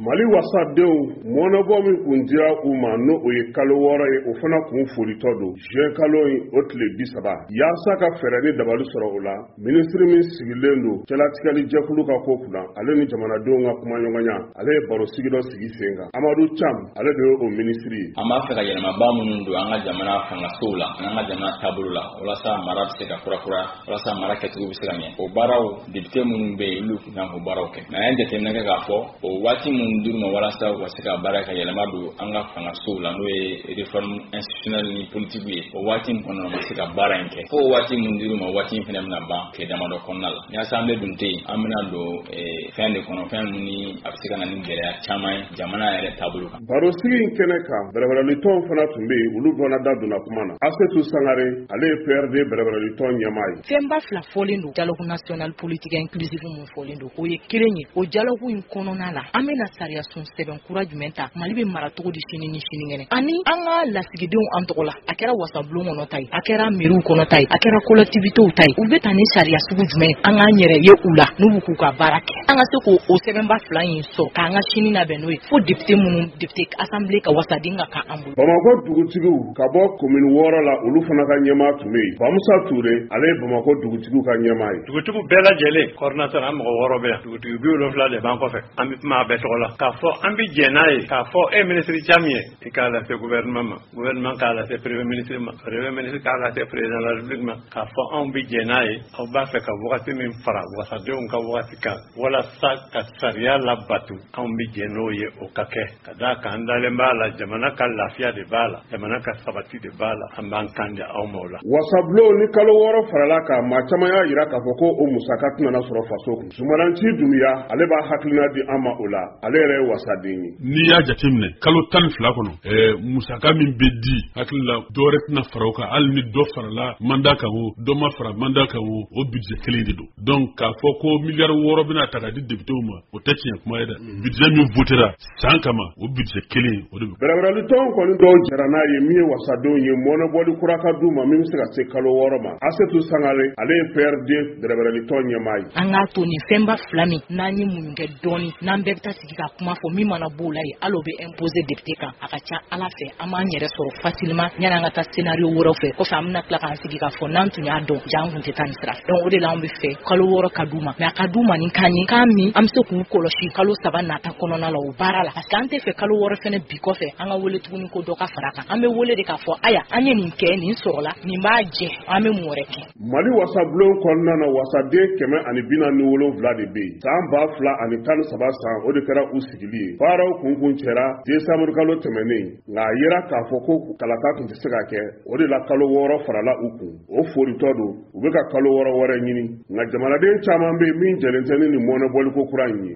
Mali wasadenw mɔnɔbɔ min kun dira u ma n'o ye kalo 6 ye o fana kun folitɔ don juin kalo in o tile 30 yaasa ka fɛɛrɛ ni dabali sɔrɔ o la ministre min sigilen don cɛlatigɛli jɛkulu ka ko kunna ale ni jamanadenw ka kuma ɲɔgɔnya ale ye baro sigi dɔ sigi sen kan Amadu Cham ale de ye o ministre ye. An b'a fɛ ka yɛlɛmaba minnu don an ka jamana fangasow la an ka jamana taabolo la walasa mara bɛ se ka kurakura walasa mara kɛcogo bɛ se ka ɲɛ o baaraw député minnu bɛ yen olu kan k'o baaraw kɛ mais an ye jateminɛ kɛ k'a fɔ o waati minnu dir'u ma walasa u ka se ka baara ka yɛlɛma don an ka fangasow la n'o ye réforme institutionnelle ni politique ye o waati min kɔnɔna na ma se ka baara in kɛ fo waati minnu dir'u ma waati in fana bɛna ban tile damadɔ kɔnɔna la ni assemblée dun tɛ yen an bɛna don fɛn de kɔnɔ fɛn min ni a bɛ se ka na ni gɛlɛya caman ye jamana yɛrɛ taabolo kan. Baro sigi in kɛnɛ kan bɛrɛbɛrɛlitɔnw fana tun bɛ yen olu dɔnna da donna kuma na Asetu Sangare ale ye PRD bɛrɛbɛrɛlitɔn ɲɛmaa ye. Fɛnba fila fɔlen don dialogue national politique inclusive mun fɔlen don o ye kelen ye o dialogue in kɔnɔna la an bɛna sariya sun sɛbɛn kura jumɛn ta Mali bɛ mara cogo di sini ni sinikɛnɛ ani an ka lasigidenw an tɔgɔ la a kɛra wasabulon kɔnɔ ta ye a kɛra mairie kɔnɔ ta ye a kɛra collectivités ta ye u bɛ taa ni sariya sugu jumɛn an k'an yɛrɛ ye u la n'u k'u ka baara kɛ an ka se k'o sɛbɛnba fila in sɔrɔ k'an ka sini labɛn n'o ye fo député minnu député assemblée ka wasaden ka kan an bolo. Bamako dugutigiw ka bɔ commune 6 la olu fana ka ɲɛmaa tun bɛ yen Bamusa Ture ale ye Bamako dugutigiw ka ɲɛmaa ye. Dugutigiw bɛɛ lajɛlen coordinateur an mɔgɔ 6 bɛ yan dugutigi 70 de b'an kɔfɛ an bɛ kuma a bɛɛ tɔgɔ la k'a fɔ an bɛ jɛn n'a ye k'a fɔ ministre Cham ye i k'a lase gouvernement ma gouvernement k'a lase premier ministre ma premier ministre k'a lase président de la république ma k'a fɔ anw bɛ jɛn n'a ye aw b'a fɛ ka wagati min fara wasadenw ka wagati kan walasa ka sariya labato anw bɛ jɛn n'o ye o ka kɛ ka d'a kan an dalen b'a la jamana ka lafiya de b'a la jamana ka sabati de b'a la an b'an kan di aw ma o la. Wasabulon ni kalo 6 farala kan maa caman y'a jira k'a fɔ ko o musaka tɛna sɔrɔ faso kun Sumalanci Dunbiya ale b'a hakilina di an ma o la ale yɛrɛ ye wasaden ye. N'i y'a jateminɛ kalo 12 kɔnɔ musaka min bɛ di hakili la dɔwɛrɛ tɛna fara o kan hali ni dɔ farala mandat kan o dɔ ma fara mandat kan o budget kelen de don donc k'a fɔ ko miliyari 6 bɛna ta ka di députéw ma o tɛ tiɲɛ kuma ye dɛ budget min votera san kama o budget kelen o de don. Bɛrɛbɛrɛlitɔnw kɔni dɔw jɛra n'a ye min ye wasadenw ye mɔnɔbɔli kura ka d'u ma min bɛ se ka se kalo 6 ma Asetu Sangare ale ye PRD bɛrɛbɛrɛlitɔn ɲɛmaa ye. An k'a to nin fɛnba fila min n'an ye mun kɛ dɔɔni n'an bɛɛ bɛ taa sigi ka kuma fɔ min mana b'o la ye hali o bɛ imposer député kan a ka ca Ala fɛ an b'an yɛrɛ sɔrɔ facilement yanni an ka taa scénario wɛrɛw fɛ kɔfɛ an bɛna tila k'an sigi k'a fɔ n'an tun y'a dɔn ja an tun tɛ taa nin sira fɛ donc o de la an bɛ fɛ kalo 6 ka d'u ma mais a ka d'u ma ni kan ye kan min an bɛ se k'u kɔlɔsi kalo 3 nata kɔnɔna la o baara la parce que an tɛ fɛ kalo 6 fɛnɛ bi kɔfɛ an ka wele tuguni ko dɔ ka fara kan an bɛ wele de k'a fɔ aya an ye nin kɛ nin sɔrɔla nin b'a jɛ an bɛ mun wɛrɛ kɛ. Mali wasabulon kɔnɔna na wasaden 147 de bɛ yen san 2013 san o de kɛra u sigili ye baaraw kunkun cɛra décembre kalo tɛmɛnen nka a yera k'a fɔ ko kalata tun tɛ se ka kɛ o de la kalo 6 farala u kun o folitɔ don u bɛ ka kalo 6 wɛrɛ ɲini nka jamanaden caman bɛ yen min jɛlen tɛ ni nin mɔnɔbɔliko kura in ye.